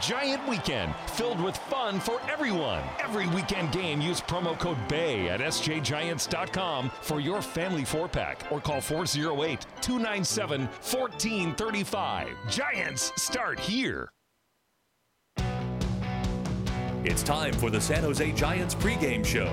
giant weekend filled with fun for everyone. Every weekend game, use promo code BAY at sjgiants.com for your family 4-pack or call 408-297-1435. Giants start here. It's time for the San Jose Giants pregame show.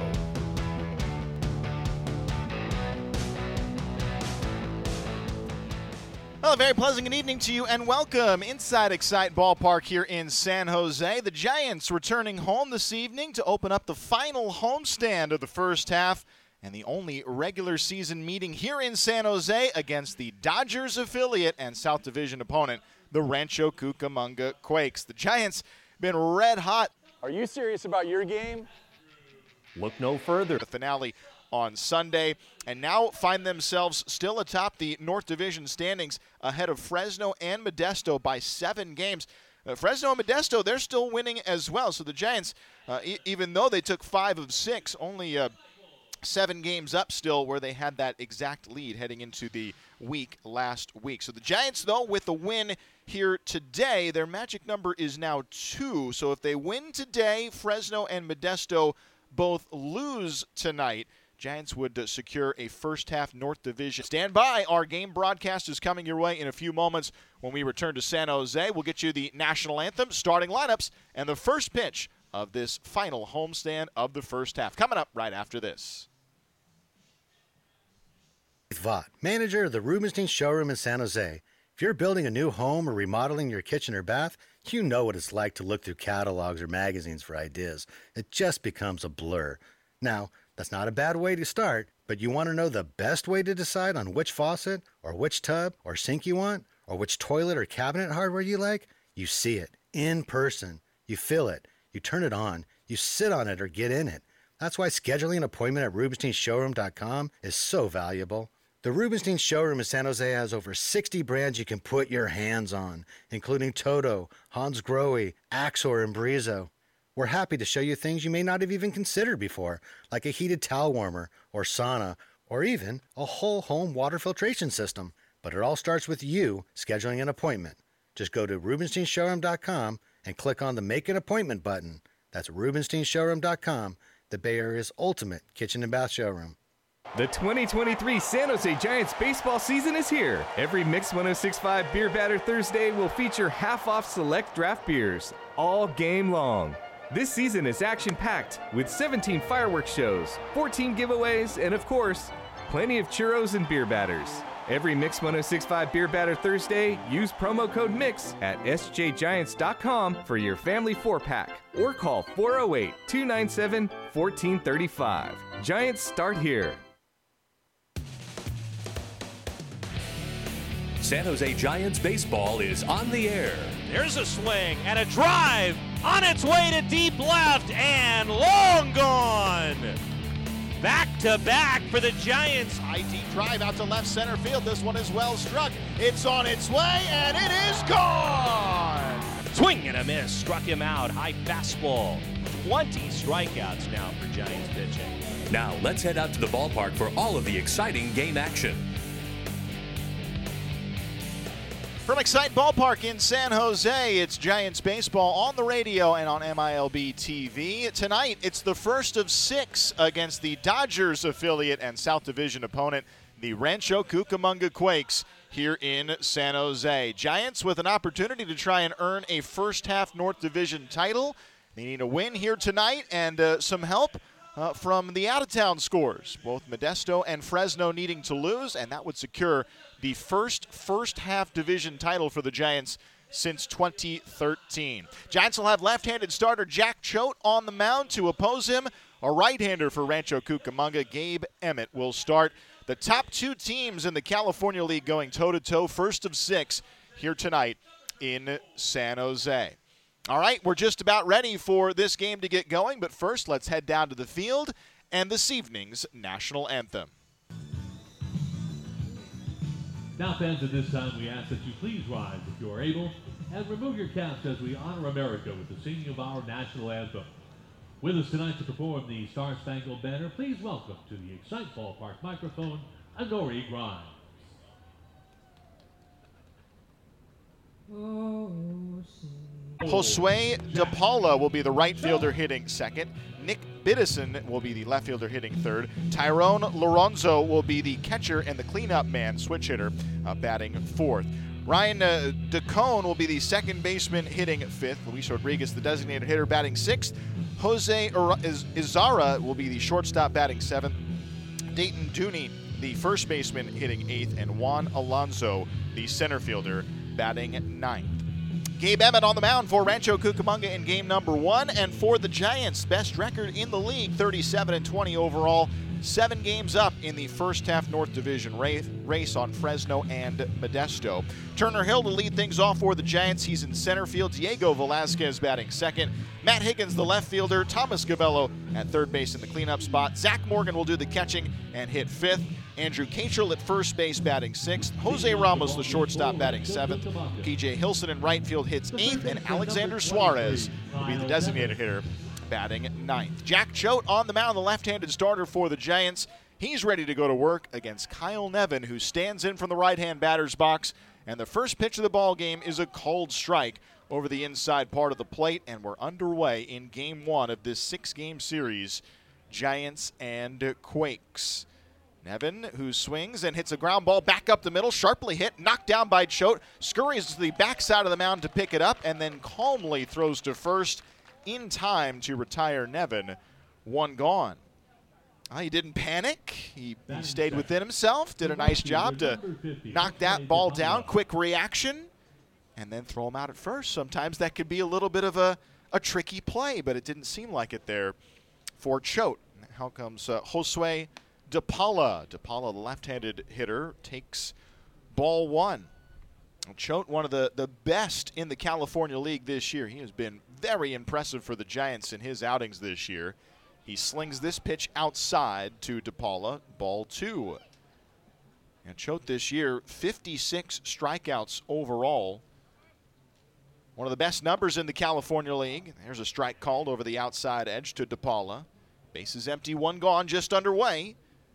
Well, a very pleasant good evening to you and welcome inside Excite Ballpark here in San Jose. The Giants returning home this evening to open up the final homestand of the first half and the only regular season meeting here in San Jose against the Dodgers affiliate and South Division opponent, the Rancho Cucamonga Quakes. The Giants been red hot. Are you serious about your game? Look no further. The finale on Sunday, and now find themselves still atop the North Division standings ahead of Fresno and Modesto by 7 games. Fresno and Modesto, they're still winning as well. So the Giants, even though they took 5 of 6, only 7 games up still where they had that exact lead heading into the week last week. So the Giants, though, with a win here today, their magic number is now 2. So if they win today, Fresno and Modesto both lose tonight, Giants would secure a first-half North Division. Stand by. Our game broadcast is coming your way in a few moments. When we return to San Jose, we'll get you the national anthem, starting lineups, and the first pitch of this final homestand of the first half. Coming up right after this. Vaught, manager of the Rubenstein Showroom in San Jose. If you're building a new home or remodeling your kitchen or bath, you know what it's like to look through catalogs or magazines for ideas. It just becomes a blur. Now, that's not a bad way to start, but you want to know the best way to decide on which faucet or which tub or sink you want, or which toilet or cabinet hardware you like? You see it in person. You feel it. You turn it on. You sit on it or get in it. That's why scheduling an appointment at RubensteinShowroom.com is so valuable. The Rubenstein Showroom in San Jose has over 60 brands you can put your hands on, including Toto, Hans Grohe, Axor, and Brizo. We're happy to show you things you may not have even considered before, like a heated towel warmer or sauna, or even a whole home water filtration system. But it all starts with you scheduling an appointment. Just go to RubensteinShowroom.com and click on the Make an Appointment button. That's RubensteinShowroom.com, the Bay Area's ultimate kitchen and bath showroom. The 2023 San Jose Giants baseball season is here. Every Mix 106.5 Beer Batter Thursday will feature half-off select draft beers all game long. This season is action-packed with 17 fireworks shows, 14 giveaways, and of course, plenty of churros and beer batters. Every Mix 106.5 Beer Batter Thursday, use promo code MIX at sjgiants.com for your family 4-pack or call 408-297-1435. Giants start here. San Jose Giants baseball is on the air. There's a swing and a drive on its way to deep left and long gone. Back to back for the Giants. High deep drive out to left center field. This one is well struck. It's on its way and it is gone. Swing and a miss. Struck him out. High fastball. 20 strikeouts now for Giants pitching. Now let's head out to the ballpark for all of the exciting game action. From Excite Ballpark in San Jose, it's Giants baseball on the radio and on MILB TV. Tonight, it's the first of 6 against the Dodgers affiliate and South Division opponent, the Rancho Cucamonga Quakes, here in San Jose. Giants with an opportunity to try and earn a first-half North Division title. They need a win here tonight and some help from the out-of-town scores. Both Modesto and Fresno needing to lose, and that would secure the first-half division title for the Giants since 2013. Giants will have left-handed starter Jack Choate on the mound to oppose him. A right-hander for Rancho Cucamonga, Gabe Emmett, will start. The top 2 teams in the California League going toe-to-toe, first of 6 here tonight in San Jose. All right, we're just about ready for this game to get going, but first let's head down to the field and this evening's national anthem. Now, fans, at this time, we ask that you please rise if you are able and remove your caps as we honor America with the singing of our national anthem. With us tonight to perform the Star Spangled Banner, please welcome to the Excite Ballpark microphone, Anori Grimes. Oh, Josue DePaula will be the right fielder hitting second. Nick Biddison will be the left fielder hitting third. Tyrone Lorenzo will be the catcher and the cleanup man, switch hitter, batting fourth. Ryan DeCone will be the second baseman hitting fifth. Luis Rodriguez, the designated hitter, batting sixth. Jose Izarra will be the shortstop batting seventh. Dayton Dooney, the first baseman, hitting eighth. And Juan Alonso, the center fielder, batting ninth. Gabe Emmett on the mound for Rancho Cucamonga in game number 1. And for the Giants, best record in the league, 37-20 overall. 7 games up in the first half North Division race on Fresno and Modesto. Turner Hill to lead things off for the Giants. He's in center field. Diego Velazquez batting second. Matt Higgins, the left fielder. Thomas Gavello at third base in the cleanup spot. Zach Morgan will do the catching and hit fifth. Andrew Catrell at first base batting sixth. Jose Ramos, the shortstop, batting seventh. PJ Hilson in right field hits eighth. And Alexander Suarez will be the designated hitter, batting ninth. Jack Choate on the mound, the left-handed starter for the Giants. He's ready to go to work against Kyle Nevin, who stands in from the right-hand batter's box. And the first pitch of the ball game is a cold strike over the inside part of the plate, and we're underway in game 1 of this 6-game series, Giants and Quakes. Nevin, who swings and hits a ground ball back up the middle, sharply hit, knocked down by Choate, scurries to the backside of the mound to pick it up, and then calmly throws to first in time to retire Nevin. One gone. He didn't panic. He stayed within himself, did a nice job to knock that ball down. Quick reaction, and then throw him out at first. Sometimes that could be a little bit of a tricky play, but it didn't seem like it there for Choate. How comes Josue DePaula. DePaula, the left-handed hitter, takes ball one. Choate, one of the best in the California League this year. He has been very impressive for the Giants in his outings this year. He slings this pitch outside to DePaula, ball 2. And Choate this year, 56 strikeouts overall. One of the best numbers in the California League. There's a strike called over the outside edge to DePaula. Bases empty, one gone, just underway.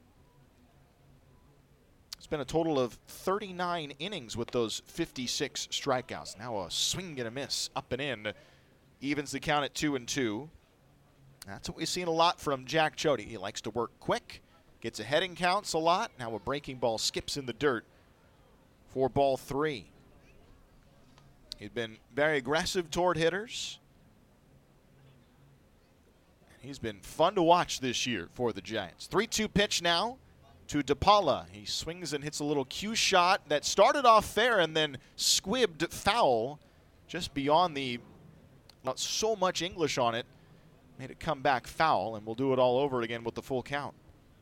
It's been a total of 39 innings with those 56 strikeouts. Now a swing and a miss, up and in. Evens the count at 2-2. That's what we've seen a lot from Jack Choate. He likes to work quick, gets ahead in counts a lot. Now a breaking ball skips in the dirt for ball 3. He's been very aggressive toward hitters. He's been fun to watch this year for the Giants. 3-2 pitch now to DePaula. He swings and hits a little cue shot that started off fair and then squibbed foul just beyond the, not so much English on it, made it come back foul, and we'll do it all over again with the full count.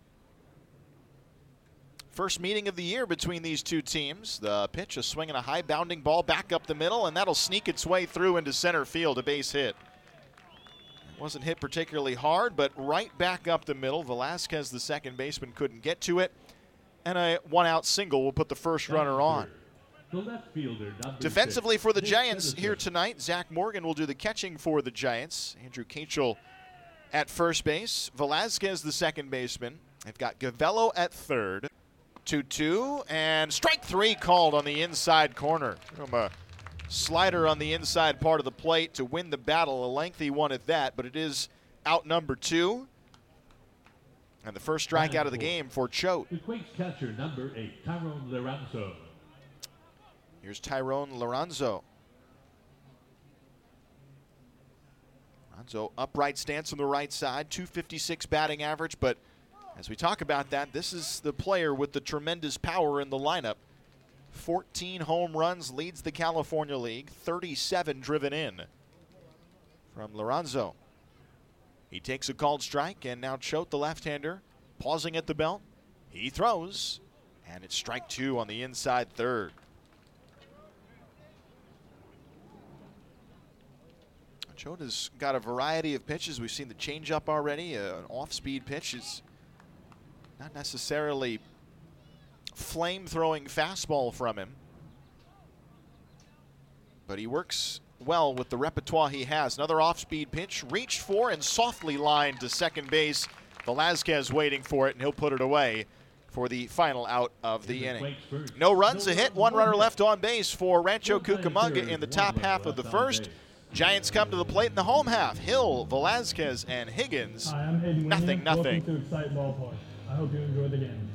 First meeting of the year between these two teams. The pitch, a swing and a high bounding ball back up the middle, and that'll sneak its way through into center field, a base hit. It wasn't hit particularly hard, but right back up the middle. Velazquez, the second baseman, couldn't get to it, and a one-out single will put the first runner on. The left fielder, Defensively for the Giants here tonight, Zach Morgan will do the catching for the Giants. Andrew Catrell at first base. Velazquez, the second baseman. They've got Gavello at third. 2-2, and strike 3 called on the inside corner. From a slider on the inside part of the plate to win the battle. A lengthy one at that, but it is out number 2. And the first strikeout of the game for Choate. The Quakes catcher, number 8, Tyrone Lorenzo. Here's Tyrone Lorenzo. Lorenzo, upright stance on the right side, 256 batting average, but as we talk about that, this is the player with the tremendous power in the lineup. 14 home runs, leads the California League, 37 driven in from Lorenzo. He takes a called strike, and now Choate, the left-hander, pausing at the belt. He throws, and it's strike 2 on the inside third. Choate has got a variety of pitches. We've seen the changeup already. An off-speed pitch is not necessarily flame-throwing fastball from him, but he works well with the repertoire he has. Another off-speed pitch, reached for and softly lined to second base. Velazquez waiting for it, and he'll put it away for the final out of the inning. No runs, a hit, one runner left on base for Rancho Cucamonga in the top half of the first. Giants come to the plate in the home half. Hill, Velazquez, and Higgins. Hi, I'm Hayden Nothing. Welcome to Excite Ballpark. I hope you enjoy the game.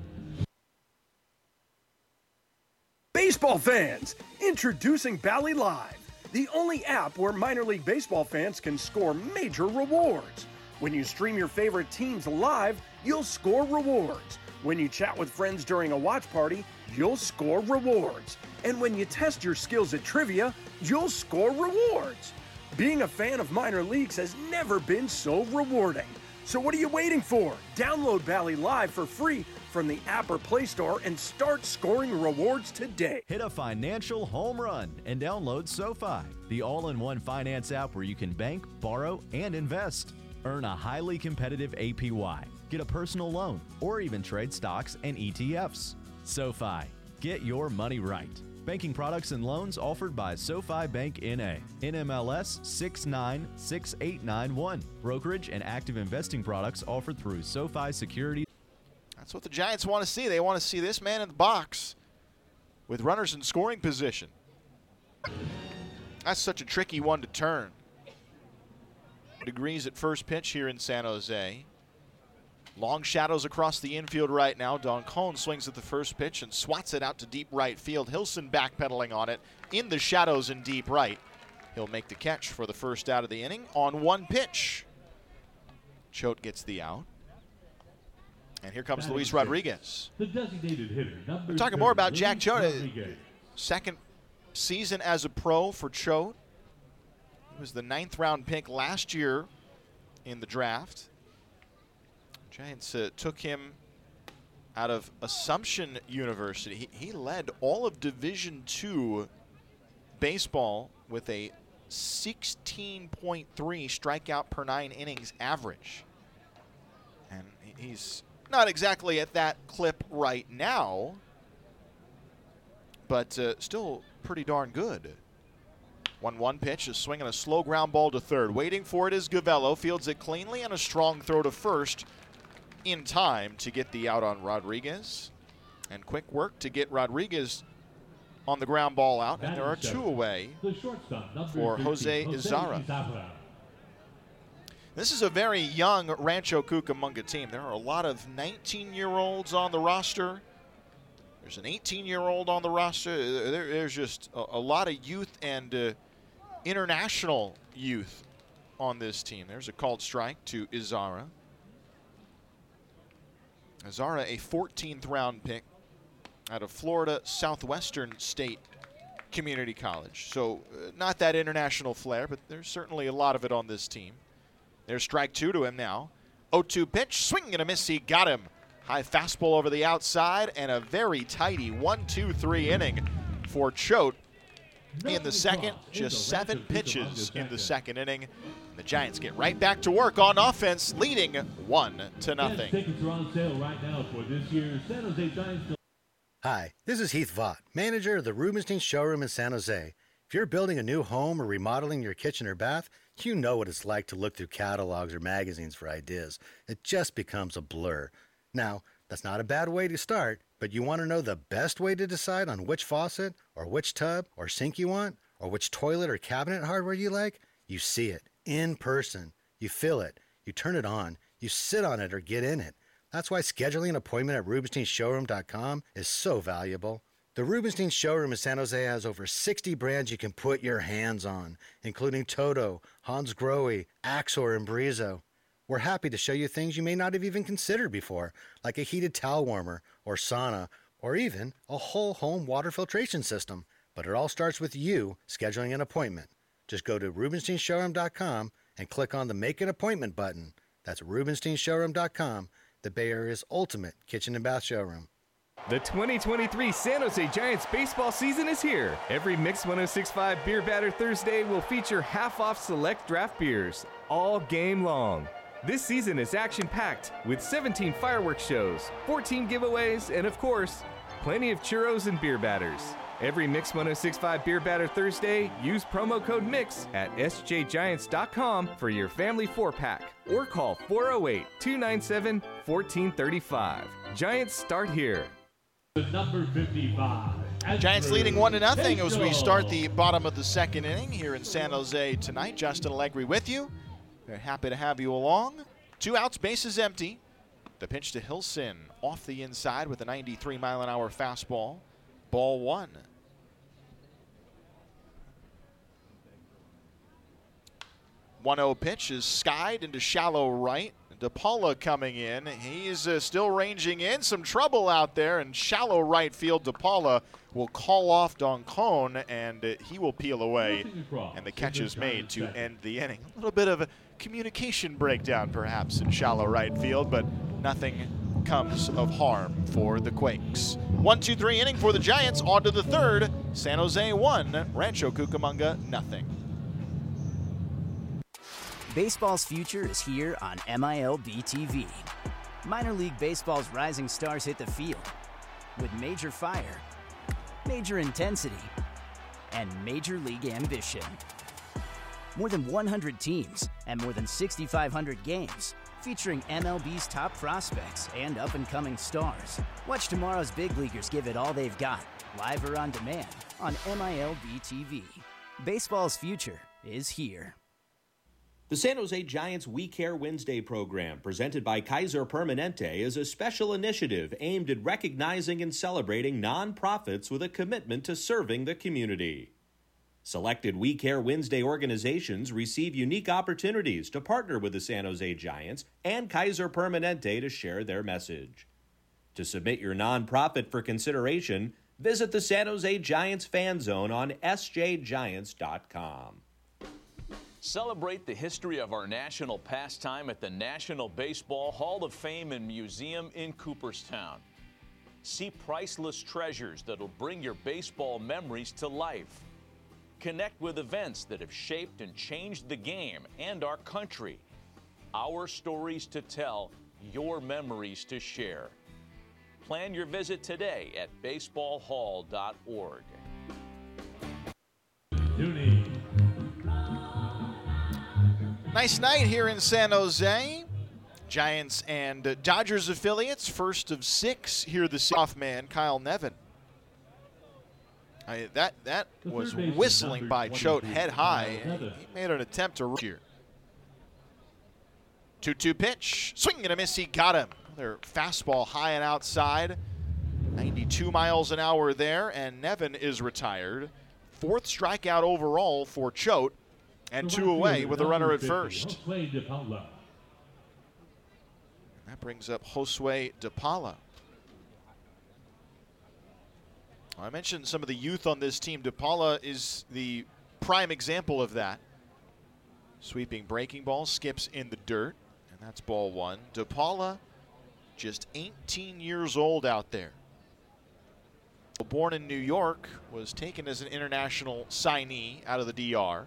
Baseball fans, introducing Bally Live, the only app where minor league baseball fans can score major rewards. When you stream your favorite teams live, you'll score rewards. When you chat with friends during a watch party, you'll score rewards. And when you test your skills at trivia, you'll score rewards. Being a fan of minor leagues has never been so rewarding. So what are you waiting for? Download Bally Live for free from the app or Play Store and start scoring rewards today. Hit a financial home run and download SoFi, the all-in-one finance app where you can bank, borrow, and invest. Earn a highly competitive APY, get a personal loan, or even trade stocks and ETFs. SoFi, get your money right. Banking products and loans offered by SoFi Bank N.A. NMLS 696891. Brokerage and active investing products offered through SoFi Securities. That's what the Giants want to see. They want to see this man in the box with runners in scoring position. That's such a tricky one to turn. Degrees at first pitch here in San Jose. Long shadows across the infield right now. Doncon swings at the first pitch and swats it out to deep right field. Hilson backpedaling on it in the shadows in deep right. He'll make the catch for the first out of the inning on one pitch. Choate gets the out. And here comes Luis Rodriguez. The designated hitter, We're talking more about Jack Choate. Second season as a pro for Choate. He was the 9th round pick last year in the draft. Giants took him out of Assumption University. He led all of Division II baseball with a 16.3 strikeout per 9 innings average. And he's not exactly at that clip right now, but still pretty darn good. 1-1 pitch, is swinging a slow ground ball to third. Waiting for it is Gavello, fields it cleanly, and a strong throw to first in time to get the out on Rodriguez. And quick work to get Rodriguez on the ground ball out, and there are two away for Jose Izarra. This is a very young Rancho Cucamonga team. There are a lot of 19-year-olds on the roster. There's an 18-year-old on the roster. There's just a lot of youth and international youth on this team. There's a called strike to Izarra. Izarra, a 14th round pick out of Florida Southwestern State Community College. So not that international flair, but there's certainly a lot of it on this team. There's strike two to him now. 0-2 pitch, swing and a miss, he got him. High fastball over the outside, and a very tidy 1-2-3 inning for Choate in the second. Just 7 pitches in the second inning. The Giants get right back to work on offense, leading 1-0. Tickets are on sale right now for this year's San Jose Giants. Hi, this is Heath Vaught, manager of the Rubenstein Showroom in San Jose. If you're building a new home or remodeling your kitchen or bath, you know what it's like to look through catalogs or magazines for ideas. It just becomes a blur. Now, that's not a bad way to start, but you want to know the best way to decide on which faucet or which tub or sink you want, or which toilet or cabinet hardware you like? You see it in person. You feel it. You turn it on. You sit on it or get in it. That's why scheduling an appointment at RubensteinShowroom.com is so valuable. The Rubenstein Showroom in San Jose has over 60 brands you can put your hands on, including Toto, Hans Grohe, Axor, and Brizo. We're happy to show you things you may not have even considered before, like a heated towel warmer, or sauna, or even a whole home water filtration system. But it all starts with you scheduling an appointment. Just go to RubensteinShowroom.com and click on the Make an Appointment button. That's RubensteinShowroom.com, the Bay Area's ultimate kitchen and bath showroom. The 2023 San Jose Giants baseball season is here. Every Mix 106.5 Beer Batter Thursday will feature half-off select draft beers all game long. This season is action-packed with 17 fireworks shows, 14 giveaways, and of course, plenty of churros and beer batters. Every Mix 106.5 Beer Batter Thursday, use promo code MIX at sjgiants.com for your family 4-pack or call 408-297-1435. Giants start here. The number 55. Giants leading 1-0 as we start the bottom of the second inning here in San Jose tonight. Justin Allegri with you. Very happy to have you along. 2 outs, bases empty. The pitch to Hilson off the inside with a 93-mile-an-hour fastball. Ball 1. 1-0 pitch is skied into shallow right. DePaula coming in. He's still ranging in. Some trouble out there in shallow right field. DePaula will call off Doncone, and he will peel away. And the catch is made to end the inning. A little bit of a communication breakdown, perhaps, in shallow right field, but nothing comes of harm for the Quakes. 1-2-3 inning for the Giants. On to the third. San Jose 1, Rancho Cucamonga nothing. Baseball's future is here on MILB TV. Minor League Baseball's rising stars hit the field with major fire, major intensity, and major league ambition. More than 100 teams and more than 6,500 games featuring MLB's top prospects and up-and-coming stars. Watch tomorrow's big leaguers give it all they've got, live or on demand, on MILB TV. Baseball's future is here. The San Jose Giants We Care Wednesday program, presented by Kaiser Permanente, is a special initiative aimed at recognizing and celebrating nonprofits with a commitment to serving the community. Selected We Care Wednesday organizations receive unique opportunities to partner with the San Jose Giants and Kaiser Permanente to share their message. To submit your nonprofit for consideration, visit the San Jose Giants fan zone on sjgiants.com. Celebrate the history of our national pastime at the National Baseball Hall of Fame and Museum in Cooperstown. See priceless treasures that'll bring your baseball memories to life. Connect with events that have shaped and changed the game and our country. Our stories to tell, your memories to share. Plan your visit today at baseballhall.org. Nice night here in San Jose. Giants and Dodgers affiliates, first of 6 here this off man, Kyle Nevin. That was whistling by Choate head high. He made an attempt to here. 2-2 pitch, swing and a miss, he got him. Their fastball high and outside, 92 miles an hour there, and Nevin is retired. 4th strikeout overall for Choate. And 2 away with a runner at first. And that brings up Josue DePaula. I mentioned some of the youth on this team. DePaula is the prime example of that. Sweeping breaking ball, skips in the dirt, and that's ball 1. DePaula, just 18 years old out there. Born in New York, was taken as an international signee out of the DR.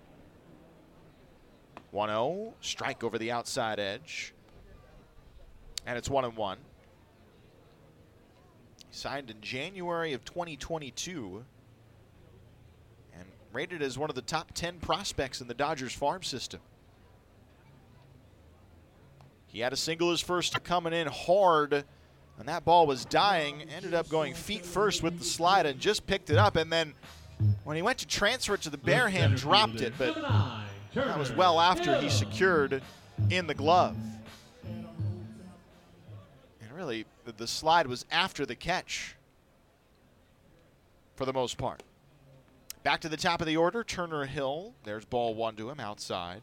1-0, strike over the outside edge. And it's 1-1. He signed in January of 2022 and rated as one of the top 10 prospects in the Dodgers farm system. He had a single his first, coming in hard, and that ball was dying. Ended up going feet first with the slide and just picked it up. And then when he went to transfer it to the bare hand, dropped it. But that was well after he secured in the glove. And really, the slide was after the catch for the most part. Back to the top of the order, Turner Hill. There's ball 1 to him outside.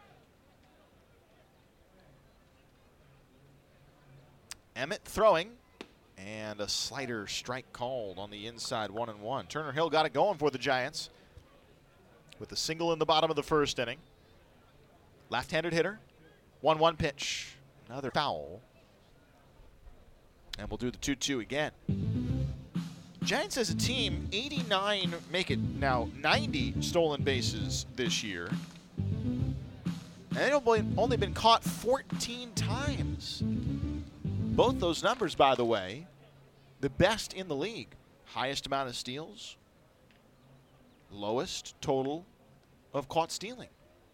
Emmett throwing, and a slider strike called on the inside, 1-1. Turner Hill got it going for the Giants with a single in the bottom of the first inning. Left-handed hitter, 1-1 pitch, another foul. And we'll do the 2-2 again. Giants as a team, 89, make it now 90 stolen bases this year. And they've only been caught 14 times. Both those numbers, by the way, the best in the league. Highest amount of steals, lowest total of caught stealing.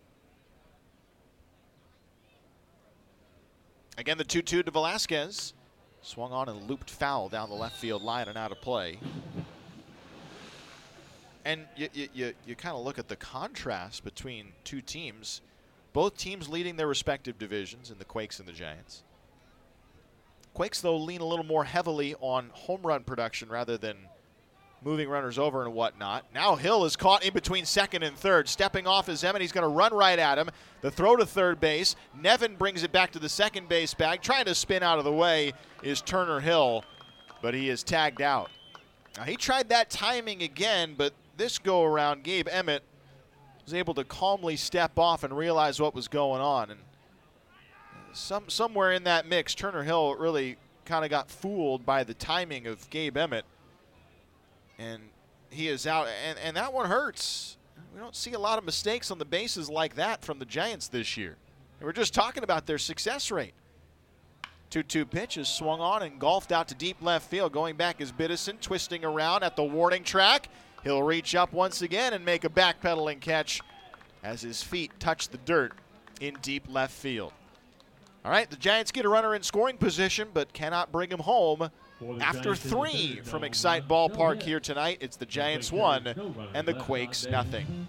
Again, the 2-2 to Velasquez. Swung on and looped foul down the left field line and out of play. And you kind of look at the contrast between two teams. Both teams leading their respective divisions in the Quakes and the Giants. Quakes, though, lean a little more heavily on home run production rather than moving runners over and whatnot. Now Hill is caught in between second and third. Stepping off is Emmett. He's going to run right at him. The throw to third base. Nevin brings it back to the second base bag. Trying to spin out of the way is Turner Hill, but he is tagged out. Now, he tried that timing again, but this go-around, Gabe Emmett was able to calmly step off and realize what was going on. And somewhere in that mix, Turner Hill really kind of got fooled by the timing of Gabe Emmett. And he is out, and that one hurts. We don't see a lot of mistakes on the bases like that from the Giants this year. And we're just talking about their success rate. 2-2 pitch is swung on and golfed out to deep left field. Going back is Biddison, twisting around at the warning track. He'll reach up once again and make a backpedaling catch as his feet touch the dirt in deep left field. All right, the Giants get a runner in scoring position but cannot bring him home. After 3 from Excite Ballpark here tonight, it's the Giants 1 and the Quakes nothing.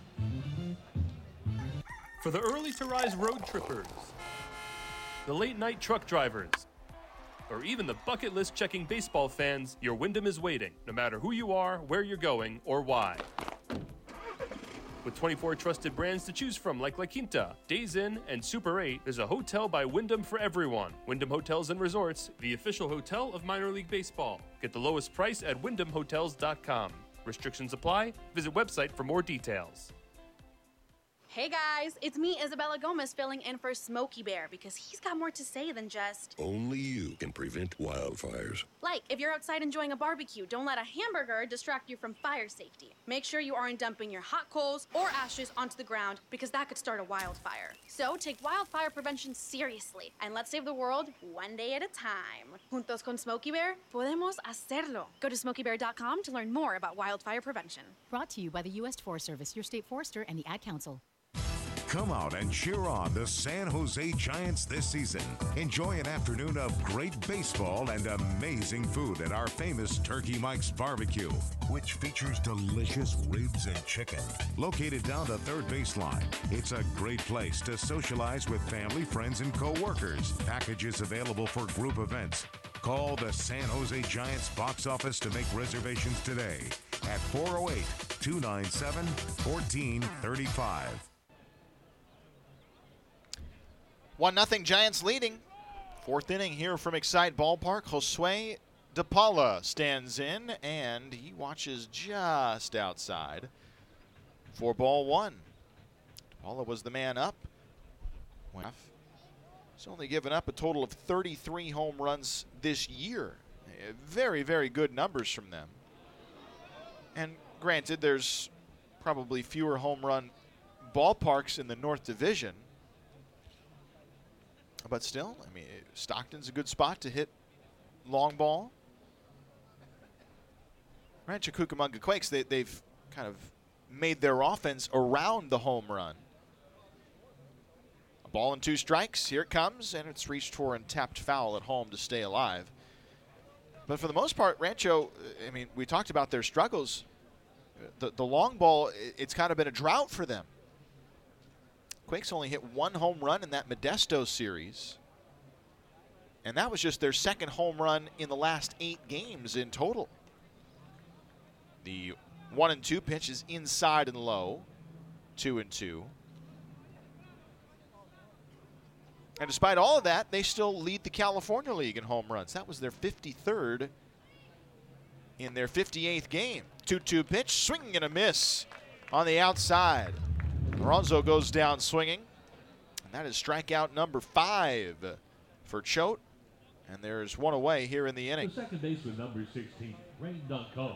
For the early to rise road trippers, the late night truck drivers, or even the bucket list checking baseball fans, your Wyndham is waiting, no matter who you are, where you're going, or why. With 24 trusted brands to choose from like La Quinta, Days Inn, and Super 8, there's a hotel by Wyndham for everyone. Wyndham Hotels and Resorts, the official hotel of minor league baseball. Get the lowest price at wyndhamhotels.com. Restrictions apply. Visit website for more details. Hey guys, it's me, Isabella Gomez, filling in for Smokey Bear because he's got more to say than just... Only you can prevent wildfires. Like, if you're outside enjoying a barbecue, don't let a hamburger distract you from fire safety. Make sure you aren't dumping your hot coals or ashes onto the ground because that could start a wildfire. So take wildfire prevention seriously and let's save the world one day at a time. Juntos con Smokey Bear, podemos hacerlo. Go to smokeybear.com to learn more about wildfire prevention. Brought to you by the U.S. Forest Service, your state forester, and the Ad Council. Come out and cheer on the San Jose Giants this season. Enjoy an afternoon of great baseball and amazing food at our famous Turkey Mike's Barbecue, which features delicious ribs and chicken. Located down the third baseline, it's a great place to socialize with family, friends, and co-workers. Packages available for group events. Call the San Jose Giants box office to make reservations today at 408-297-1435. 1-0 Giants leading. 4th inning here from Excite Ballpark. Josue De Paula stands in, and he watches just outside for ball 1. De Paula was the man up. He's only given up a total of 33 home runs this year. Very, very good numbers from them. And granted, there's probably fewer home run ballparks in the North Division. But still, I mean, Stockton's a good spot to hit long ball. Rancho Cucamonga Quakes, they've kind of made their offense around the home run. A ball and 2 strikes. Here it comes, and it's reached for and tapped foul at home to stay alive. But for the most part, Rancho, I mean, we talked about their struggles. The long ball, it's kind of been a drought for them. Quakes only hit 1 home run in that Modesto series. And that was just their 2nd home run in the last 8 games in total. The 1-2 pitch is inside and low. 2-2. And despite all of that, they still lead the California League in home runs. That was their 53rd in their 58th game. 2-2 pitch, swing and a miss on the outside. Alonso goes down swinging, and that is strikeout number 5 for Choate, and there's one away here in the inning. The second baseman, number 16, Rain Duncan.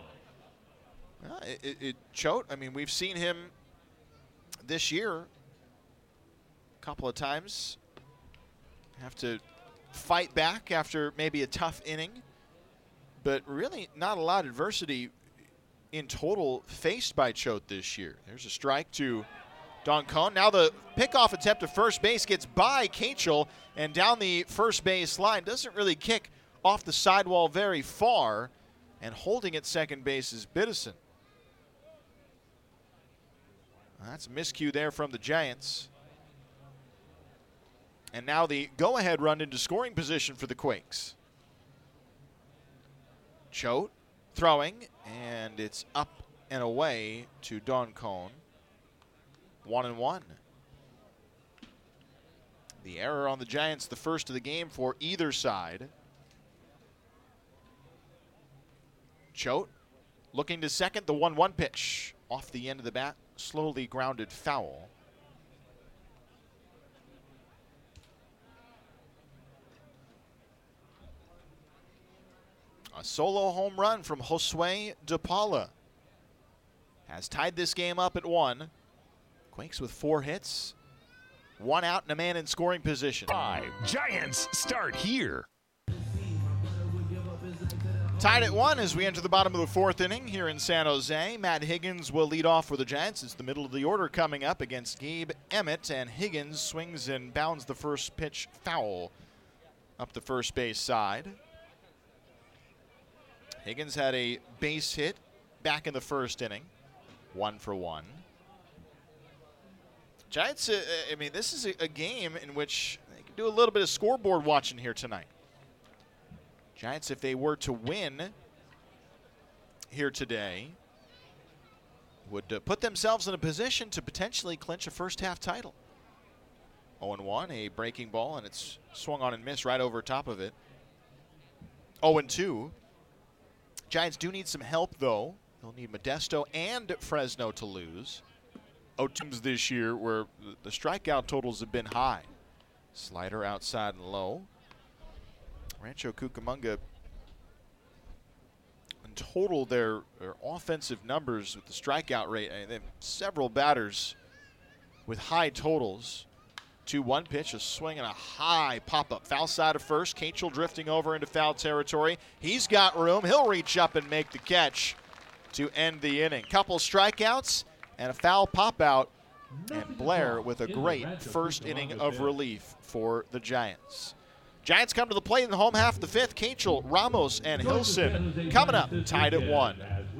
Choate, I mean, we've seen him this year a couple of times have to fight back after maybe a tough inning, but really not a lot of adversity in total faced by Choate this year. There's a strike to Duncan. Now the pickoff attempt to first base gets by Kachel and down the first base line. Doesn't really kick off the sidewall very far, and holding at second base is Biddison. That's a miscue there from the Giants. And now the go-ahead run into scoring position for the Quakes. Choate throwing, and it's up and away to Don Cone. 1-1. The error on the Giants, the first of the game for either side. Choate looking to second, the 1-1 pitch. Off the end of the bat, slowly grounded foul. A solo home run from Josue De Paula has tied this game up at 1. Quakes with 4 hits, 1 out and a man in scoring position. 5 Giants start here. Tied at 1 as we enter the bottom of the 4th inning here in San Jose. Matt Higgins will lead off for the Giants. It's the middle of the order coming up against Gabe Emmett, and Higgins swings and bounds the first pitch foul up the first base side. Higgins had a base hit back in the first inning, 1 for 1. Giants, this is a game in which they can do a little bit of scoreboard watching here tonight. Giants, if they were to win here today, would put themselves in a position to potentially clinch a first-half title. 0-1, a breaking ball, and it's swung on and missed right over top of it. 0-2. Giants do need some help, though. They'll need Modesto and Fresno to lose. 0-2s this year where the strikeout totals have been high. Slider outside and low. Rancho Cucamonga, in total, their offensive numbers with the strikeout rate, they have several batters with high totals. 2-1 pitch, a swing and a high pop-up. Foul side of first. Kachel drifting over into foul territory. He's got room. He'll reach up and make the catch to end the inning. Couple strikeouts and a foul pop-out. And Blair with a great first inning of relief for the Giants. Giants come to the plate in the home half of the 5th. Kachel, Ramos, and Hilson coming up, tied at 1.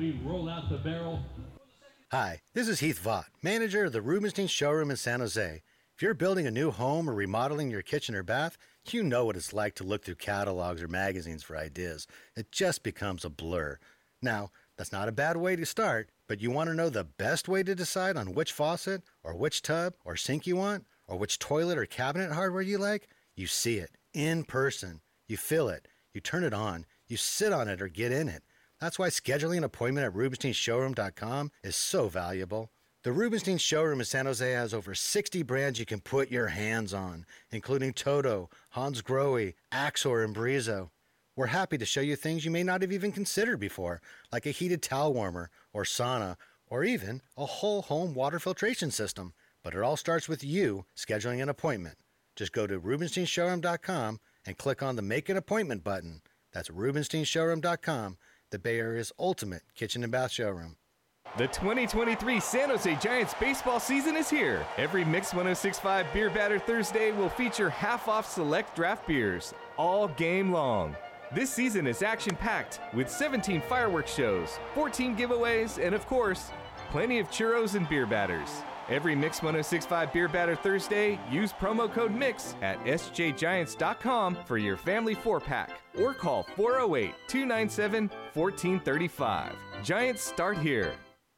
Hi, this is Heath Vaught, manager of the Rubenstein Showroom in San Jose. If you're building a new home or remodeling your kitchen or bath, you know what it's like to look through catalogs or magazines for ideas. It just becomes a blur. Now, that's not a bad way to start, but you want to know the best way to decide on which faucet or which tub or sink you want, or which toilet or cabinet hardware you like? You see it in person. You feel it. You turn it on. You sit on it or get in it. That's why scheduling an appointment at RubensteinShowroom.com is so valuable. The Rubenstein Showroom in San Jose has over 60 brands you can put your hands on, including Toto, Hans Grohe, Axor, and Brizo. We're happy to show you things you may not have even considered before, like a heated towel warmer or sauna, or even a whole home water filtration system. But it all starts with you scheduling an appointment. Just go to RubensteinShowroom.com and click on the Make an Appointment button. That's RubensteinShowroom.com, the Bay Area's ultimate kitchen and bath showroom. The 2023 San Jose Giants baseball season is here. Every Mix 106.5 Beer Batter Thursday will feature half-off select draft beers all game long. This season is action-packed with 17 fireworks shows, 14 giveaways, and of course, plenty of churros and beer batters. Every Mix 106.5 Beer Batter Thursday, use promo code MIX at sjgiants.com for your family 4-pack or call 408-297-1435. Giants start here.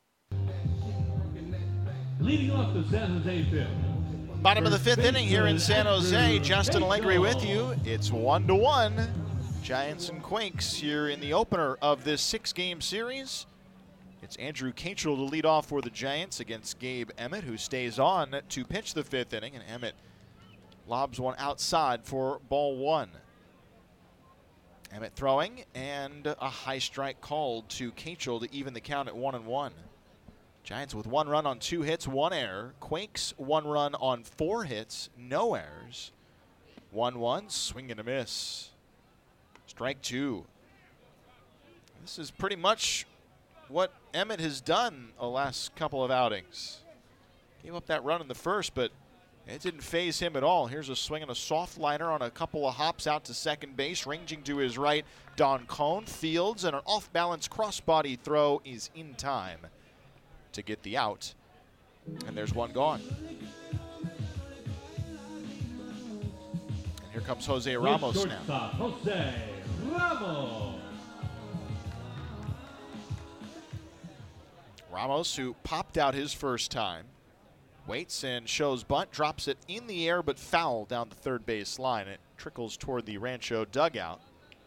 Leading off the San Jose 5th. Bottom of the 5th inning here in San Jose. Justin Allegri with you. It's 1-1. Giants and Quakes here in the opener of this 6-game series. It's Andrew Kachel to lead off for the Giants against Gabe Emmett, who stays on to pitch the 5th inning, and Emmett lobs one outside for ball 1. Emmett throwing, and a high strike called to Kachel to even the count at 1-1. Giants with 1 run on 2 hits, 1 error. Quakes 1 run on 4 hits, no errors. 1-1, swing and a miss. Strike 2. This is pretty much what Emmett has done the last couple of outings. Gave up that run in the first, but it didn't faze him at all. Here's a swing and a soft liner on a couple of hops out to second base. Ranging to his right, Don Cone fields, and an off-balance crossbody throw is in time to get the out. And there's one gone. And here comes Jose Ramos now. Jose Ramos. Ramos, who popped out his first time, waits and shows bunt, drops it in the air but foul down the third base line. It trickles toward the Rancho dugout.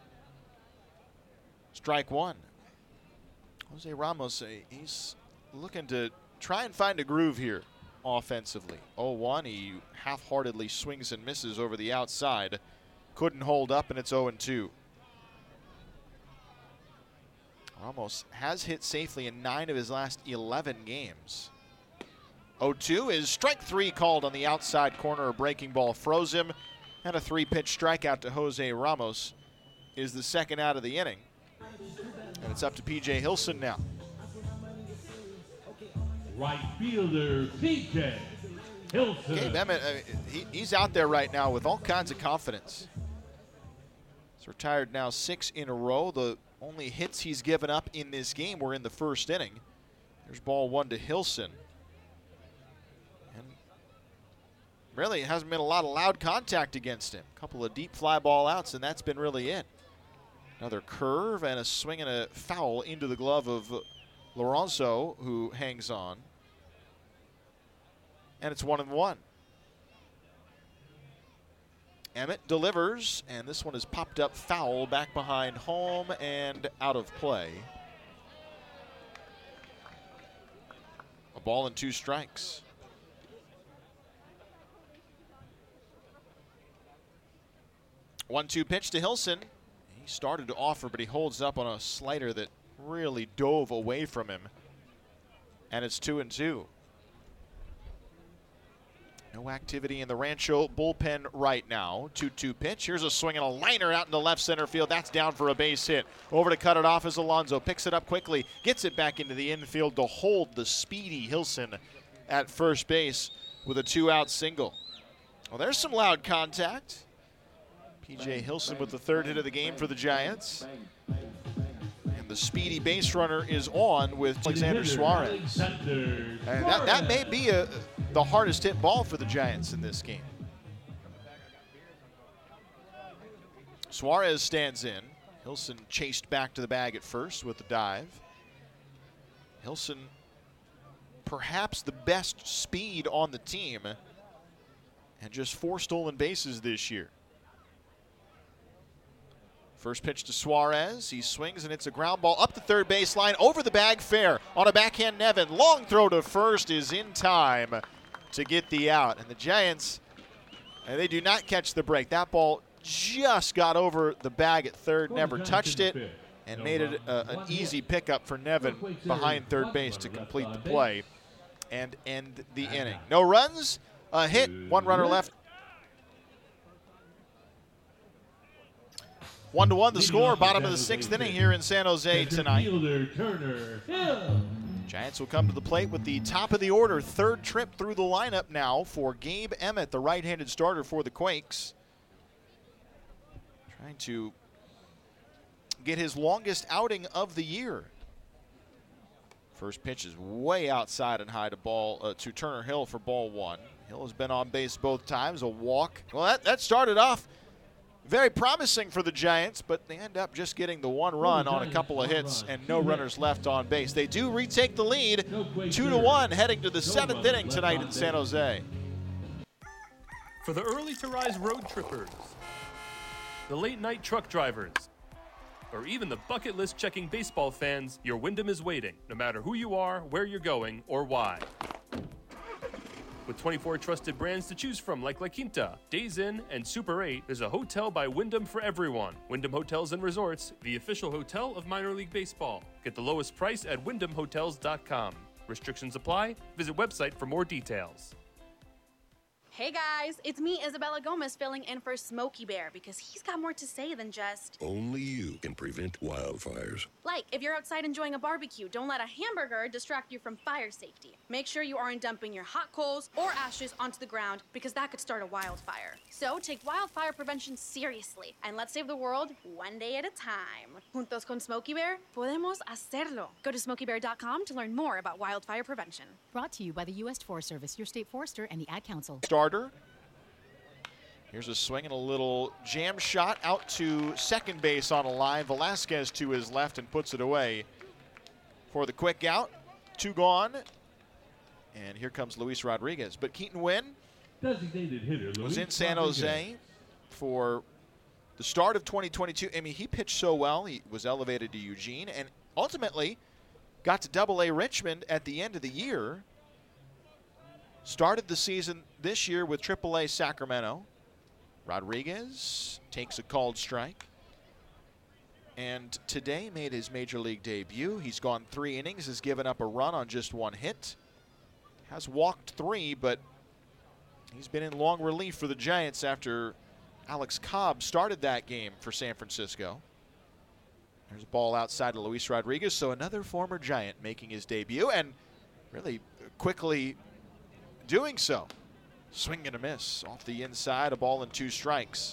Strike one. Jose Ramos, he's looking to try and find a groove here offensively. 0-1, he half-heartedly swings and misses over the outside. Couldn't hold up, and it's 0-2. Ramos has hit safely in 9 of his last 11 games. 0-2 is strike 3 called on the outside corner. A breaking ball froze him, and a 3-pitch strikeout to Jose Ramos is the second out of the inning. And it's up to P.J. Hilson now. Right fielder, P.J. Hilson. Gabe Emmett, he's out there right now with all kinds of confidence. He's retired now 6 in a row. The only hits he's given up in this game were in the first inning. There's ball 1 to Hilson. And really, it hasn't been a lot of loud contact against him. A couple of deep fly ball outs, and that's been really it. Another curve and a swing and a foul into the glove of Lorenzo, who hangs on. And it's 1-1. Emmett delivers, and this one is popped up foul back behind home and out of play. A ball and 2 strikes. One-two pitch to Hilson. He started to offer, but he holds up on a slider that really dove away from him. And it's 2-2. No activity in the Rancho bullpen right now. 2-2 pitch. Here's a swing and a liner out into left center field. That's down for a base hit. Over to cut it off is Alonso. Picks it up quickly. Gets it back into the infield to hold the speedy Hilson at first base with a 2-out single. Well, there's some loud contact. P.J. Hilson with the third hit of the game for the Giants. And the speedy base runner is on with Alexander Suarez. And that may be the hardest hit ball for the Giants in this game. Suarez stands in. Hilson chased back to the bag at first with the dive. Hilson, perhaps the best speed on the team, and just 4 stolen bases this year. First pitch to Suarez. He swings, and it's a ground ball up the third baseline, over the bag, fair. On a backhand, Nevin. Long throw to first is in time to get the out. And the Giants, they do not catch the break. That ball just got over the bag at third, never touched it, and made it an easy pickup for Nevin behind third base to complete the play and end the inning. No runs, a hit, 1 runner left. 1-1 the score, bottom of the 6th inning here in San Jose tonight. Giants will come to the plate with the top of the order, third trip through the lineup now for Gabe Emmett, the right-handed starter for the Quakes. Trying to get his longest outing of the year. First pitch is way outside and high to Turner Hill for ball 1. Hill has been on base both times, a walk. Well, that started off very promising for the Giants, but they end up just getting the 1 run on a couple of hits and no runners left on base. They do retake the lead, 2-1, heading to the 7th inning tonight in San Jose. For the early to rise road trippers, the late night truck drivers, or even the bucket list checking baseball fans, your Wyndham is waiting, no matter who you are, where you're going, or why. With 24 trusted brands to choose from like La Quinta, Days Inn, and Super 8, there's a hotel by Wyndham for everyone. Wyndham Hotels and Resorts, the official hotel of minor league baseball. Get the lowest price at wyndhamhotels.com. Restrictions apply. Visit website for more details. Hey guys, it's me, Isabella Gomez, filling in for Smokey Bear because he's got more to say than just... Only you can prevent wildfires. Like, if you're outside enjoying a barbecue, don't let a hamburger distract you from fire safety. Make sure you aren't dumping your hot coals or ashes onto the ground because that could start a wildfire. So take wildfire prevention seriously and let's save the world one day at a time. Juntos con Smokey Bear, podemos hacerlo. Go to smokeybear.com to learn more about wildfire prevention. Brought to you by the U.S. Forest Service, your state forester, and the Ad Council. Starter. Here's a swing and a little jam shot out to second base on a line. Velasquez to his left and puts it away for the quick out. 2 gone. And here comes Luis Rodriguez. But Keaton Winn Designated hitter was in San Jose for the start of 2022. I mean, he pitched so well. He was elevated to Eugene and ultimately got to Double-A Richmond at the end of the year. Started the season this year with Triple-A Sacramento. Rodriguez takes a called strike. And today made his major league debut. He's gone 3 innings, has given up a run on just 1 hit. Has walked 3, but he's been in long relief for the Giants after Alex Cobb started that game for San Francisco. There's a ball outside of Luis Rodriguez, so another former Giant making his debut and really quickly doing so. Swing and a miss off the inside, a ball and 2 strikes.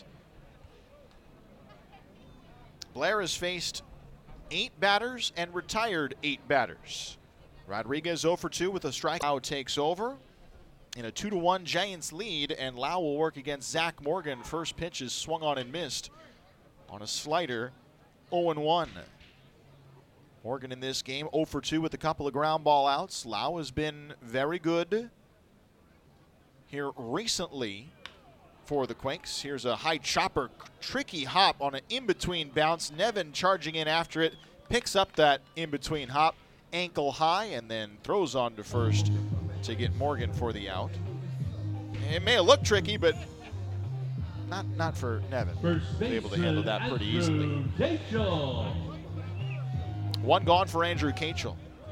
Blair has faced 8 batters and retired 8 batters. Rodriguez 0 for 2 with a strike. Lau takes over in a 2-1 Giants lead, and Lau will work against Zach Morgan. First pitch is swung on and missed on a slider. 0-1. Morgan in this game 0 for 2 with a couple of ground ball outs. Lau has been very good here recently for the Quakes. Here's a high chopper, tricky hop on an in-between bounce. Nevin charging in after it, picks up that in-between hop, ankle high, and then throws on to first to get Morgan for the out. It may have looked tricky, but not for Nevin. Able to handle that pretty easily. Kachel. 1 gone for Andrew Kachel.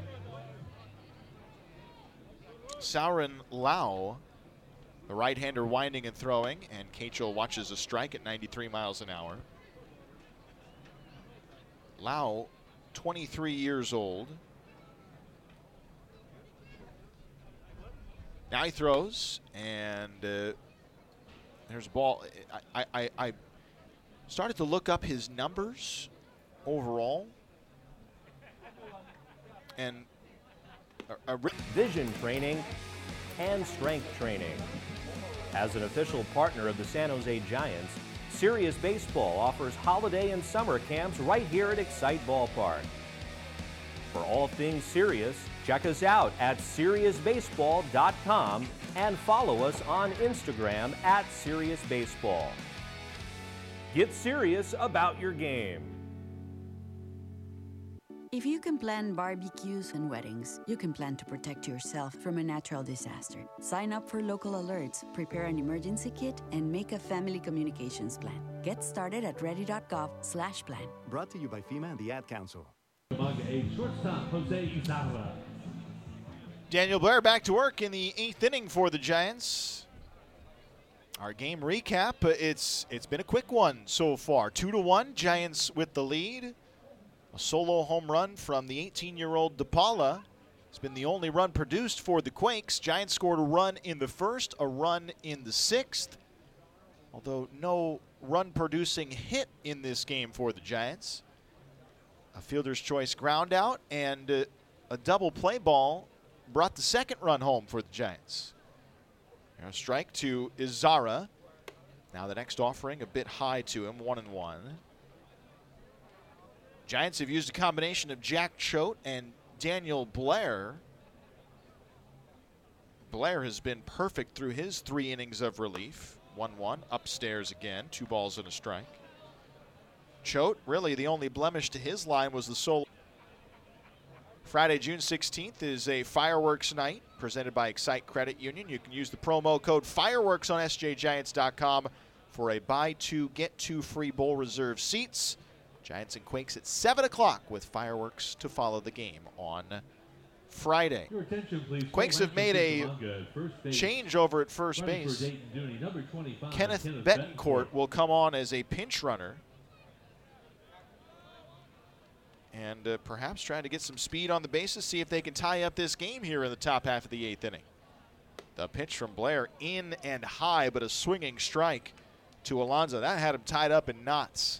Sauron Lau, the right-hander, winding and throwing, and Kachel watches a strike at 93 miles an hour. Lau, 23 years old. Now he throws, and there's a ball. I started to look up his numbers overall, and vision training and strength training. As an official partner of the San Jose Giants, Sirius Baseball offers holiday and summer camps right here at Excite Ballpark. For all things Sirius, check us out at SiriusBaseball.com and follow us on Instagram at SiriusBaseball. Get serious about your game. If you can plan barbecues and weddings, you can plan to protect yourself from a natural disaster. Sign up for local alerts, prepare an emergency kit, and make a family communications plan. Get started at ready.gov/plan. Brought to you by FEMA and the Ad Council. Shortstop Jose Izarra. Daniel Blair back to work in the 8th inning for the Giants. Our game recap, it's been a quick one so far. 2-1, Giants with the lead. A solo home run from the 18-year-old DePaula. It's been the only run produced for the Quakes. Giants scored a run in the first, a run in the 6th. Although no run-producing hit in this game for the Giants. A fielder's choice ground out and a double play ball brought the 2nd run home for the Giants. A strike to Izarra. Now the next offering a bit high to him, 1-1. Giants have used a combination of Jack Choate and Daniel Blair. Blair has been perfect through his 3 innings of relief. 1-1, upstairs again, 2 balls and a strike. Choate, really the only blemish to his line was the solo. Friday, June 16th is a fireworks night presented by Excite Credit Union. You can use the promo code FIREWORKS on sjgiants.com for a buy 2, get 2 free bowl reserve seats. Giants and Quakes at 7 o'clock with fireworks to follow the game on Friday. Your attention, please. Quakes have made a change over at first base. Kenneth Betancourt will come on as a pinch runner. And perhaps trying to get some speed on the bases, see if they can tie up this game here in the top half of the 8th inning. The pitch from Blair in and high, but a swinging strike to Alonso. That had him tied up in knots.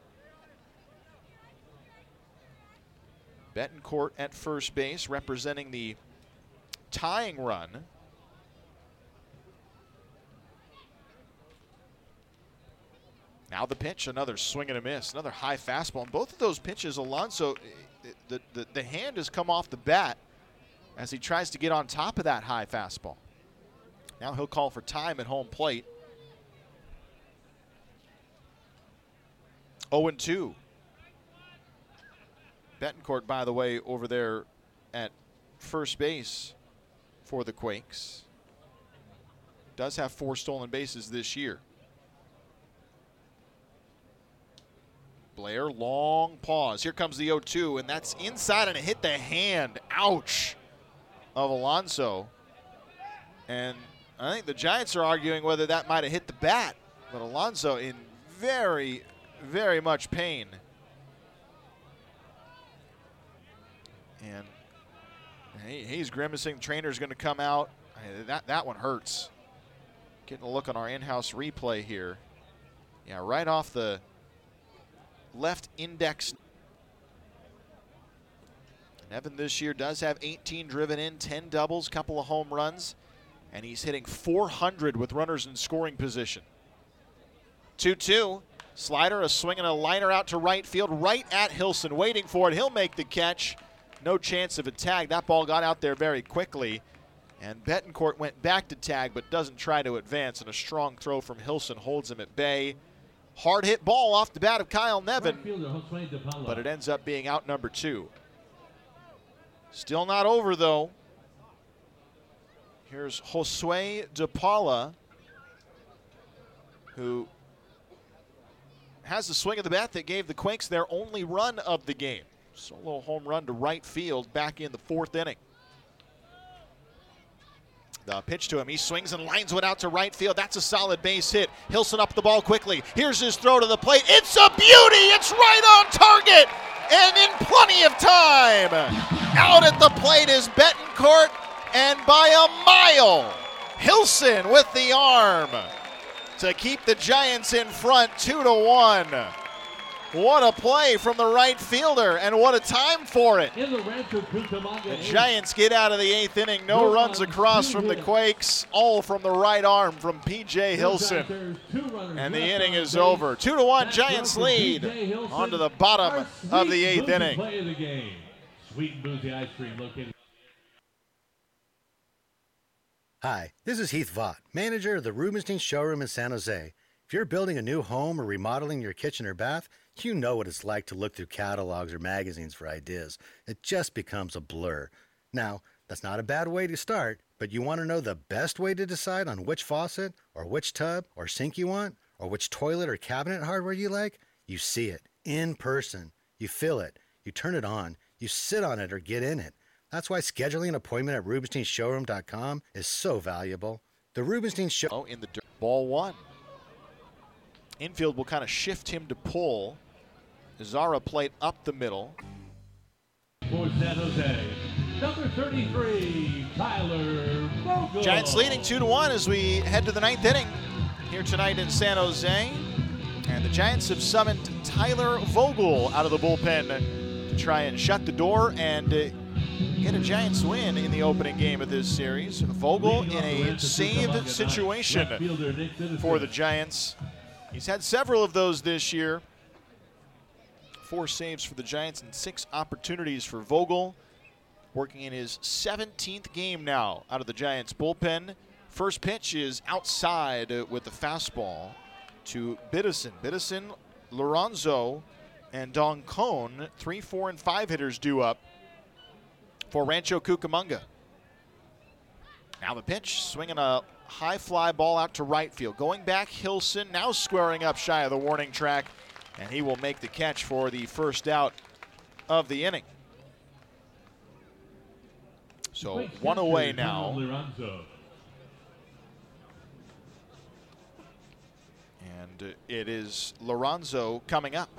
Betancourt at first base, representing the tying run. Now the pitch, another swing and a miss, another high fastball. And both of those pitches, Alonso, the hand has come off the bat as he tries to get on top of that high fastball. Now he'll call for time at home plate. 0-2. Betancourt, by the way, over there at first base for the Quakes. Does have 4 stolen bases this year. Blair, long pause. Here comes the 0-2, and that's inside, and it hit the hand. Ouch. Of Alonso. And I think the Giants are arguing whether that might have hit the bat. But Alonso in very, very much pain. And he's grimacing. The trainer's going to come out. That one hurts. Getting a look on our in-house replay here. Yeah, right off the left index. Nevin this year does have 18 driven in, 10 doubles, couple of home runs, and he's hitting .400 with runners in scoring position. 2-2. Slider, a swing and a liner out to right field, right at Hilson, waiting for it. He'll make the catch. No chance of a tag. That ball got out there very quickly, and Betancourt went back to tag but doesn't try to advance, and a strong throw from Hilson holds him at bay. Hard hit ball off the bat of Kyle Nevin, but it ends up being out number 2. Still not over, though. Here's Josue De Paula, who has the swing of the bat that gave the Quakes their only run of the game. Solo home run to right field back in the 4th inning. The pitch to him. He swings and lines one out to right field. That's a solid base hit. Hilson up the ball quickly. Here's his throw to the plate. It's a beauty. It's right on target and in plenty of time. Out at the plate is Betancourt, and by a mile, Hilson with the arm to keep the Giants in front 2-1. What a play from the right fielder, and what a time for it. The Giants get out of the 8th inning. No runs across from the Quakes, all from the right arm from P.J. Hilson. And the inning is over. 2-1 Giants lead onto the bottom of the 8th inning. Sweet and boozy ice cream located. Hi, this is Heath Vaught, manager of the Rubenstein Showroom in San Jose. If you're building a new home or remodeling your kitchen or bath, you know what it's like to look through catalogs or magazines for ideas. It just becomes a blur. Now, that's not a bad way to start, but you want to know the best way to decide on which faucet or which tub or sink you want, or which toilet or cabinet hardware you like? You see it in person. You feel it. You turn it on. You sit on it or get in it. That's why scheduling an appointment at RubensteinShowroom.com is so valuable. The Rubenstein Show... Oh, in the dirt. Ball 1. Infield will kind of shift him to pull. Zara played up the middle. For San Jose, number 33, Tyler Vogel. Giants leading 2-1 as we head to the 9th inning here tonight in San Jose. And the Giants have summoned Tyler Vogel out of the bullpen to try and shut the door and get a Giants win in the opening game of this series. Vogel in a saved situation for the Giants. He's had several of those this year. 4 saves for the Giants and 6 opportunities for Vogel. Working in his 17th game now out of the Giants bullpen. First pitch is outside with the fastball to Biddison. Biddison, Lorenzo, and Don Cone, 3, 4, and 5 hitters due up for Rancho Cucamonga. Now the pitch, swinging a high fly ball out to right field. Going back, Hilson now squaring up shy of the warning track, and he will make the catch for the first out of the inning. So one away now. And it is Lorenzo coming up.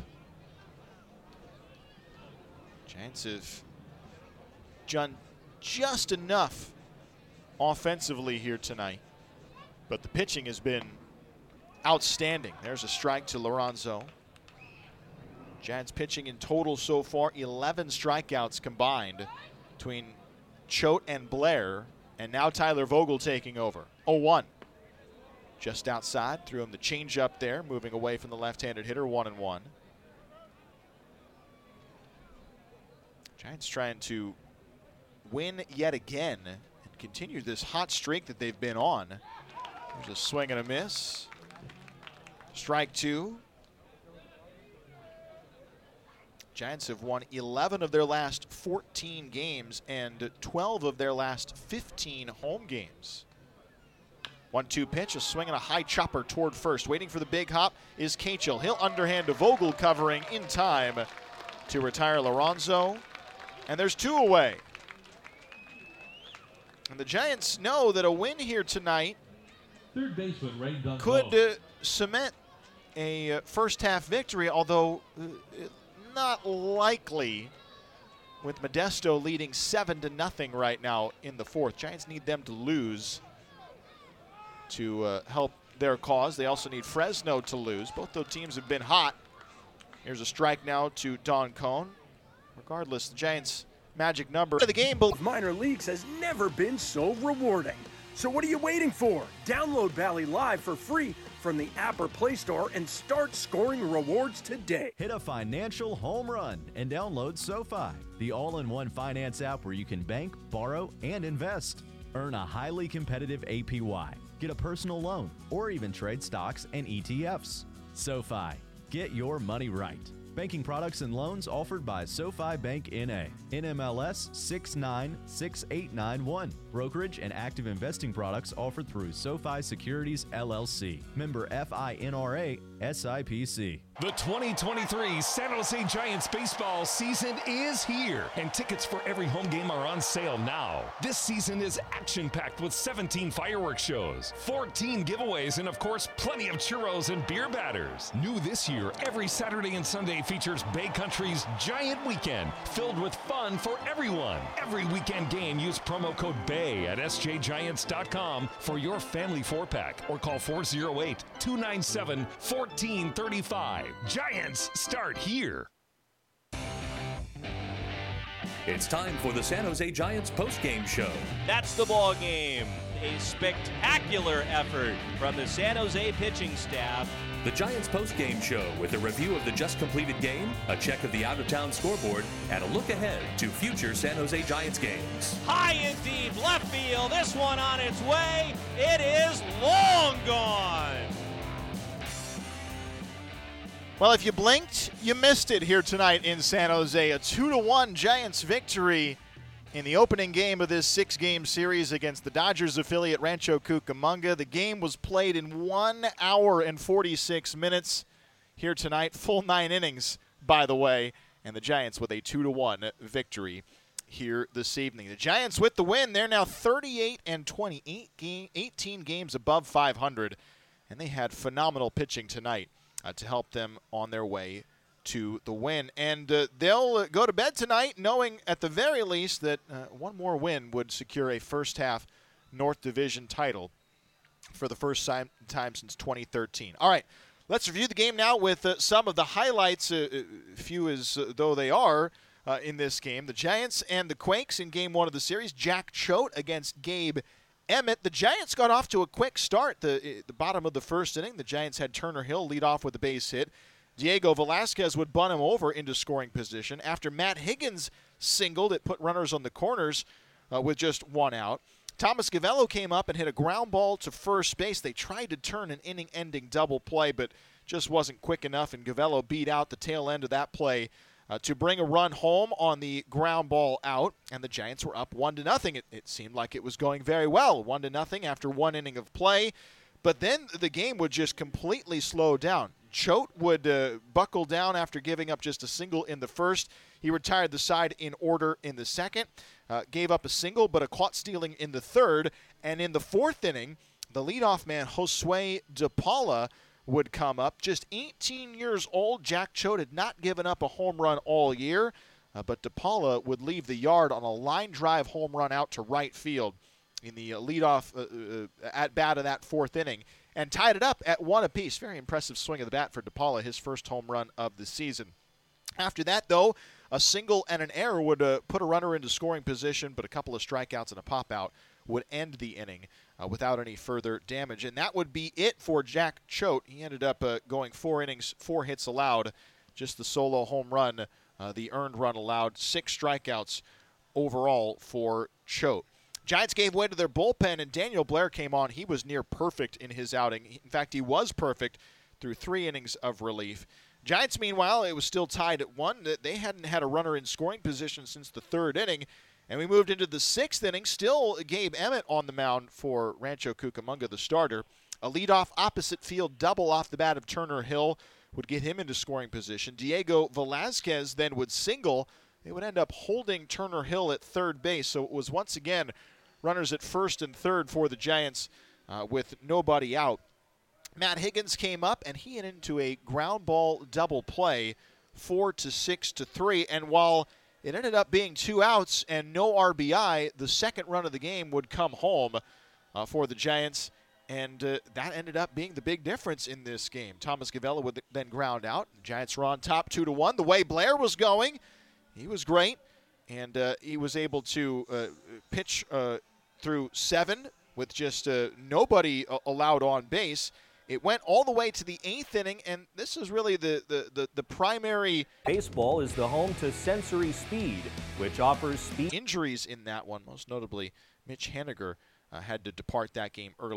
Giants have done just enough offensively here tonight, but the pitching has been outstanding. There's a strike to Lorenzo. Giants pitching in total so far, 11 strikeouts combined between Choate and Blair, and now Tyler Vogel taking over. 0-1. Just outside, threw him the changeup there, moving away from the left-handed hitter, 1-1. Giants trying to win yet again and continue this hot streak that they've been on. There's a swing and a miss. Strike two. Giants have won 11 of their last 14 games and 12 of their last 15 home games. 1-2 pitch, a swing and a high chopper toward first. Waiting for the big hop is Kachel. He'll underhand to Vogel, covering in time to retire Lorenzo. And there's two away. And the Giants know that a win here tonight Third baseman Ray Dunn could cement a first-half victory, although not likely with Modesto leading 7-0 right now in the fourth. Giants need them to lose to help their cause. They also need Fresno to lose. Both those teams have been hot. Here's a strike now to Don Cone. Regardless, the Giants' magic number of the game. Minor leagues has never been so rewarding. So what are you waiting for? Download Bally Live for free from the app or Play Store and start scoring rewards today. Hit a financial home run and download SoFi, the all-in-one finance app where you can bank, borrow, and invest. Earn a highly competitive APY, get a personal loan, or even trade stocks and ETFs. SoFi, get your money right. Banking products and loans offered by SoFi Bank N.A. NMLS 696891. Brokerage and active investing products offered through SoFi Securities LLC. Member FINRA SIPC. The 2023 San Jose Giants baseball season is here, and tickets for every home game are on sale now. This season is action-packed with 17 fireworks shows, 14 giveaways, and of course, plenty of churros and beer batters. New this year, every Saturday and Sunday features Bay Country's Giant Weekend, filled with fun for everyone. Every weekend game, use promo code BAY at sjgiants.com for your family 4-pack, or call 408-297-1435. Giants start here. It's time for the San Jose Giants postgame show. That's the ball game. A spectacular effort from the San Jose pitching staff. The Giants postgame show with a review of the just completed game, a check of the out-of-town scoreboard, and a look ahead to future San Jose Giants games. High and deep left field. This one on its way. It is long gone. Well, if you blinked, you missed it here tonight in San Jose. A 2-1 Giants victory in the opening game of this 6-game series against the Dodgers affiliate Rancho Cucamonga. The game was played in 1 hour and 46 minutes here tonight. Full 9 innings, by the way. And the Giants with a 2-1 victory here this evening. The Giants with the win. They're now 38-20, 18 games above 500. And they had phenomenal pitching tonight to help them on their way to the win. And they'll go to bed tonight knowing at the very least that one more win would secure a first-half North Division title for the first time since 2013. All right, let's review the game now with some of the highlights, few as though they are, in this game. The Giants and the Quakes in Game 1 of the series. Jack Choate against Gabe Emmett. The Giants got off to a quick start. The bottom of the first inning, the Giants had Turner Hill lead off with a base hit. Diego Velasquez would bunt him over into scoring position. After Matt Higgins singled, it put runners on the corners with just one out. Thomas Gavello came up and hit a ground ball to first base. They tried to turn an inning-ending double play, but just wasn't quick enough, and Gavello beat out the tail end of that play to bring a run home on the ground ball out, and the Giants were up 1-0. It seemed like it was going very well, 1-0 after one inning of play, but then the game would just completely slow down. Choate would buckle down after giving up just a single in the first. He retired the side in order in the second, gave up a single but a caught stealing in the third, and in the fourth inning, the leadoff man, Josue DePaula, would come up. Just 18 years old, Jack Choate had not given up a home run all year, but DePaula would leave the yard on a line drive home run out to right field in the leadoff at-bat of that fourth inning, and tied it up at 1 apiece. Very impressive swing of the bat for DePaula, his first home run of the season. After that, though, a single and an error would put a runner into scoring position, but a couple of strikeouts and a pop-out would end the inning without any further damage. And that would be it for Jack Choate. He ended up going 4 innings, 4 hits allowed, just the solo home run, the earned run allowed, 6 strikeouts overall for Choate. Giants gave way to their bullpen, and Daniel Blair came on. He was near perfect in his outing. In fact, he was perfect through 3 innings of relief. Giants, meanwhile, it was still tied at 1. They hadn't had a runner in scoring position since the 3rd inning, and we moved into the 6th inning. Still Gabe Emmett on the mound for Rancho Cucamonga, the starter. A leadoff opposite field double off the bat of Turner Hill would get him into scoring position. Diego Velazquez then would single. They would end up holding Turner Hill at third base, so it was once again runners at first and third for the Giants with nobody out. Matt Higgins came up, and he hit into a ground ball double play, 4-6-3. And while it ended up being 2 outs and no RBI, the second run of the game would come home for the Giants, and that ended up being the big difference in this game. Thomas Gavella would then ground out. The Giants were on top 2-1. The way Blair was going, he was great, and he was able to pitch through 7 with just nobody allowed on base. It went all the way to the 8th inning, and this is really the primary. Baseball is the home to Sensory Speed, which offers speed. Injuries in that one, most notably Mitch Haniger had to depart that game early.